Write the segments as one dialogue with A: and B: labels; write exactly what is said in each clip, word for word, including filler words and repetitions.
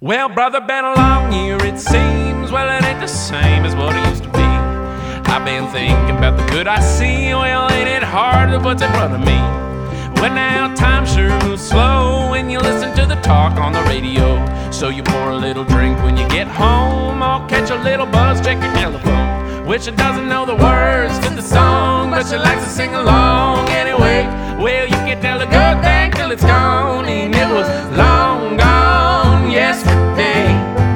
A: Well, brother, been a long year, it seems. Well, it ain't the same as what it used to be. I've been thinking about the good I see. Well, ain't it hard to put in front of me? Well, now time sure moves slow when you listen to the talk on the radio. So you pour a little drink when you get home, or catch a little buzz, check your telephone. Which it doesn't know the words to the song, but she likes to sing along anyway. Well, you can tell a good thing till it's gone, and it was long gone yesterday.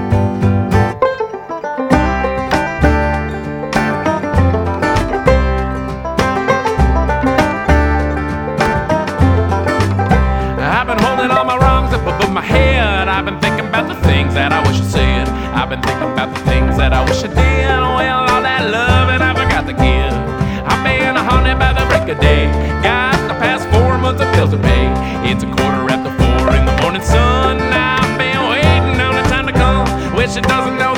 A: I've been holding all my wrongs up above my head. I've been thinking about the things that I wish I said. I've been thinking about the things that I wish I did. Well, all that love and I forgot to give. I've been haunted by the break of day. Got the past four months of bills to pay. It's a quarter after four in the morning sun. I've been waiting on the time to come. Wish it doesn't know